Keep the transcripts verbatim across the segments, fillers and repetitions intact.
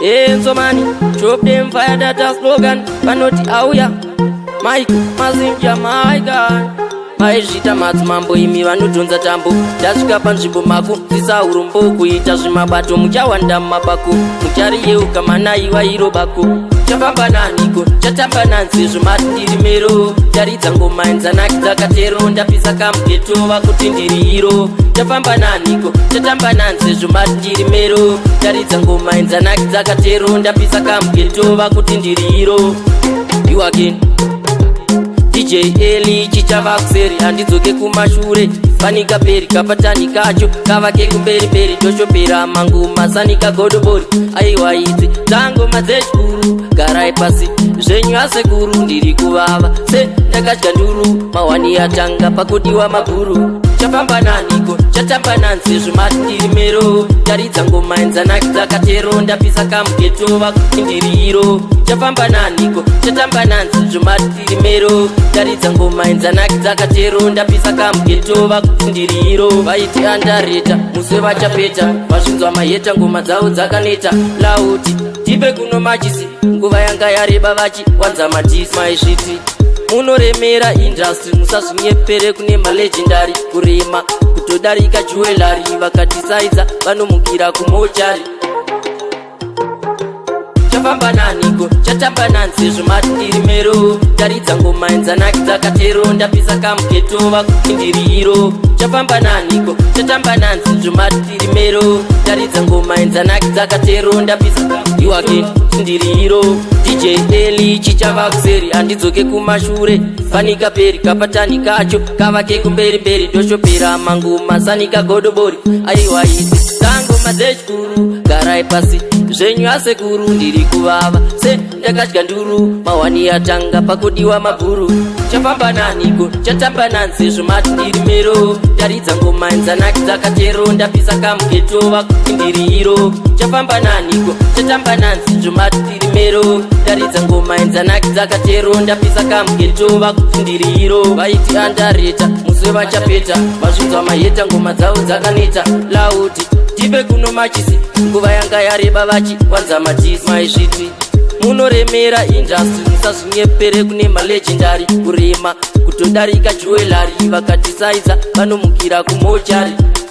Enzo Mani, drop them fire data slogan, panoti auya, Mike, Mazim Jamaica. Maishita madzimambo imi vanodhonza tambo tasvika panzvimbo mako tisa urombo kuita zvimabato muchawanda mumabako muchariyeuka manaiwa iro bako chafamba naniko chatamba nanzi zvomati ndiri mero taridza ngoma enzanaki dzakatero ndapisa kamugetova kuti ndiri iro chafamba naniko chatamba nanzi zvomati ndiri mero taridza ngoma enzanaki dzakatero ndapisa kamugetova kuti ndiri iro you again D J Eli chichava kuseri handidzoke kumashure fanika peri kapatani kacho kavake kumberi mberi toshopera mangu masanika godobori aiwa idzi dzangoma dzechikuru garai pasi zvenyu asekuru ndiri kuvava se ndakadya nduru mawani yatanga pakudiwa maguru chafamba naniko chatamba nanzi zvomati ndiri mero taridza ngoma enzanaki dzakatero ndapisa kamugetova kuti ndiri iro chafamba naniko chatamba nanzi zvomati ndiri mero taridza ngoma enzanaki dzakatero ndapisa kamugetova kuti ndiri iro vaiti andareta muswe vachapeta vasvinzwa maheta ngoma dzavo dzakaneta lauti tipe kuno machisi nguva yanga yareba vachi wanza matisi maizviti munoremera industry musazvinyepere kune malegendary kurema kutodarika jewelry vakatisaidza vanomukira kumochari chafamba naniko chatamba nanzi zvomati ndiri mero taridza ngoma enzanaki dzakatero ndapisa kamugetova kuti ndiri iro chafamba naniko chatamba nanzi zvomati ndiri mero taridza ngoma enzanaki dzakatero ndapisa you again ndiri iro D J Eli chichava kuseri handidzoke kumashure fanika peri kapatani kacho kavake kumberi mberi toshopera mangu masanika godobori aiwa idzi dzangoma dzechikuru garai pasi zvenyu asekuru ndiri kuvava se ndakadya nduru mawani yatanga pakudiwa maguru chafamba naniko chatamba nanzi zvomati ndiri mero taridza ngoma enzanaki dzakatero ndapisa kamugetova kuti ndiri iro chafamba naniko chatamba nanzi zvomati ndiri mero taridza ngoma enzanaki dzakatero ndapisa kamugetova kuti ndiri iro vaiti andareta muswe vachapeta vasvinzwa maheta ngoma dzavo dzakaneta lauti tipe kuno machisi nguva yanga yareba vachi wanza matisi maizviti munoremera industry musazvinyepere kune malegendary kurema kutodarika jewelry vakatisaidza vanomukira kumochari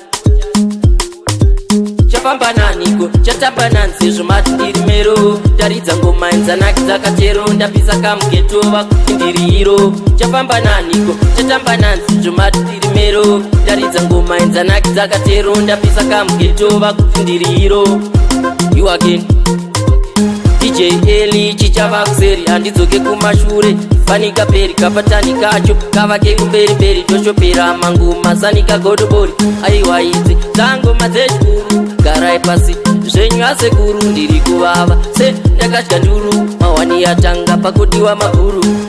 chafamba naniko chatamba nanzi zvomati ndiri mero taridza ngoma enzanaki dzakatero ndapisa kamugetova kuti ndiri iro chafamba naniko chatamba nanzi zvomati ndiri mero taridza ngoma enzanaki dzakatero ndapisa kamugetova kuti ndiri iro you again D J Eli chichava kuseri handidzoke kumashure fanika peri kapatani kacho kavake kumberi mberi toshopera mangu masanika godobori aiwa idzi dzangoma dzechikuru garai pasi zvenyu asekuru ndiri kuvava se ndakadya nduru mawani yatanga pakudiwa maguru